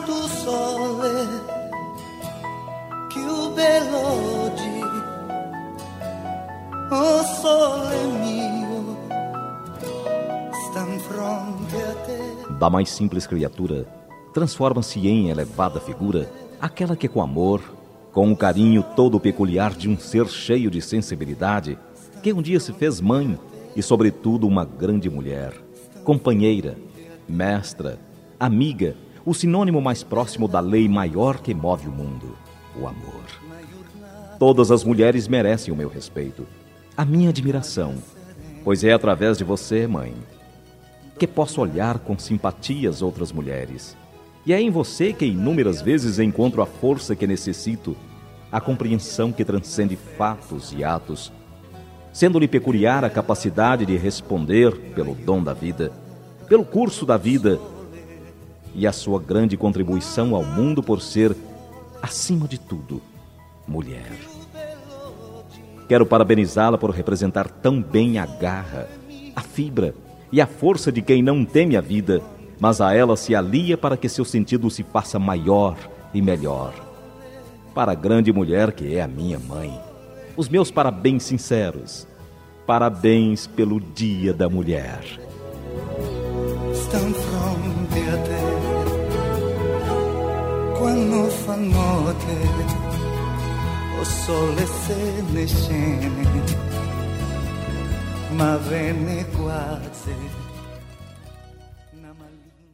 tu sole più bello oggi, oh sole mio, sta in fronte a te. Da mais simples criatura, transforma-se em elevada figura aquela que com amor, com o carinho todo peculiar de um ser cheio de sensibilidade, que um dia se fez mãe e, sobretudo, uma grande mulher, companheira, mestra, amiga, o sinônimo mais próximo da lei maior que move o mundo, o amor. Todas as mulheres merecem o meu respeito, a minha admiração, pois é através de você, mãe, que posso olhar com simpatia as outras mulheres. E é em você que inúmeras vezes encontro a força que necessito, a compreensão que transcende fatos e atos, sendo-lhe peculiar a capacidade de responder pelo dom da vida, pelo curso da vida, e a sua grande contribuição ao mundo por ser, acima de tudo, mulher. Quero parabenizá-la por representar tão bem a garra, a fibra e a força de quem não teme a vida, mas a ela se alia para que seu sentido se faça maior e melhor. Para a grande mulher que é a minha mãe, os meus parabéns sinceros. Parabéns pelo Dia da Mulher. Sta in fronte a te, quando fa notte, o sole se ne scende, ma venne quasi una maligna.